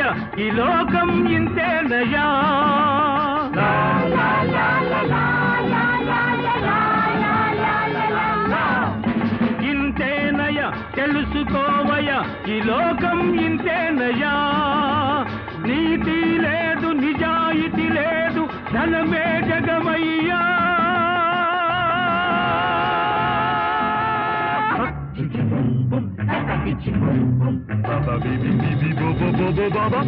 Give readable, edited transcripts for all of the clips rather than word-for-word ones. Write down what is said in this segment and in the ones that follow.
ఈ లోకం ఇంతేనయా ఇంతేనయ తెలుసుకోవయ ఈ లోకం ఇంతేనయా నీతి లేదు నిజాయితీ లేదు ధనమే జగమయ్యా Baba bibi bibi bo bo bo bo baba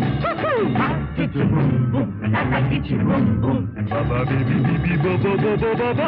Baba bibi bibi bo bo bo bo baba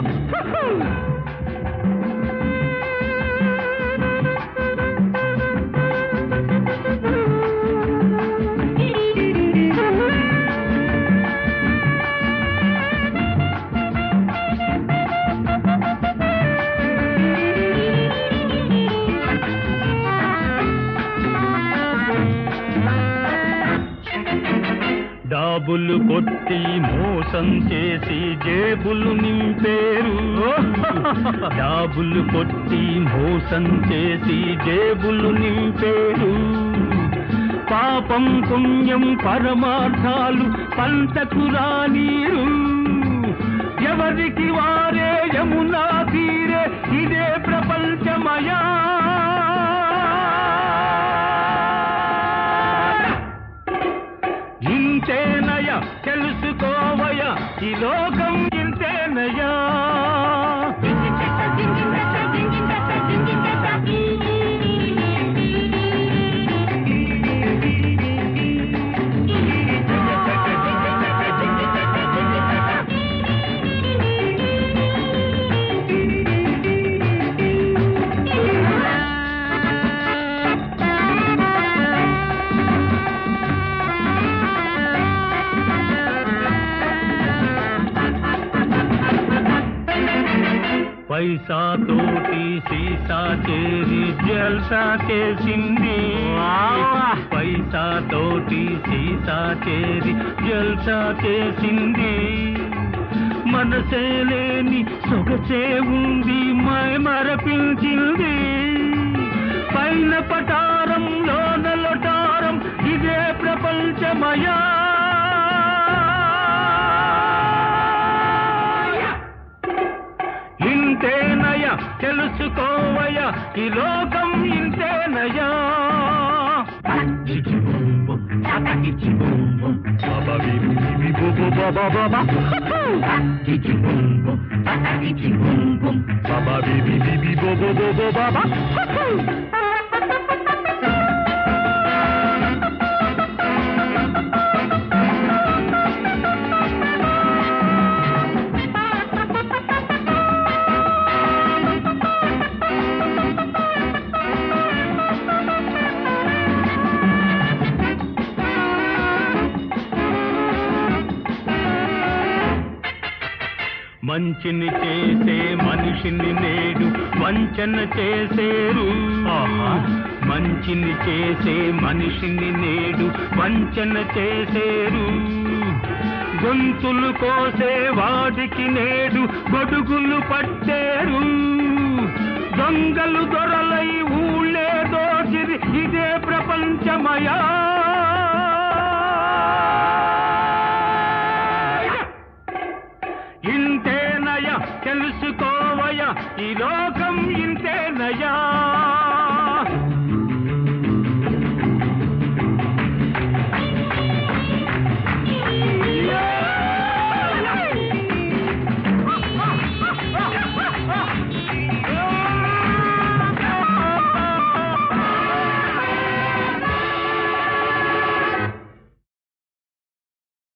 డాబులు కొట్టి మోసం చేసి జేబులు నింపేరు డాబులు కొట్టి మోసం చేసి జేబులు నింపేరు పాపం పుణ్యం పరమార్థాలు పంటకు రానీరు ఎవరికి వారే యమునా తీరే ఇదే ప్రపంచమయా ఇంతేనయ తెలుసుకోవయ ఈ లోకం ఇంతేనయా పైసా తోటి సీసా చేరి జల్సా చేసింది పైసా తోటి సీసా చేరి జల్సా చేసింది మనసే లేని సొగసే ఉంది మరపించింది పైన పటారంలో నలటారం ఇదే ప్రపంచమయా ఇంతేనయ తెలుసుకోవయ ఈ లోకం ఇంతేనయా బాబా బిబి బిబి బో బో బాబా బాబా బాబా బిబి బిబి బో బో బో బో బాబా మంచిని చేసే మనిషిని నేడు వంచన చేసేరు మంచిని చేసే మనిషిని నేడు వంచన చేసేరు గొంతులు కోసే వాడికి నేడు గొడుగులు పట్టేరు దొంగలు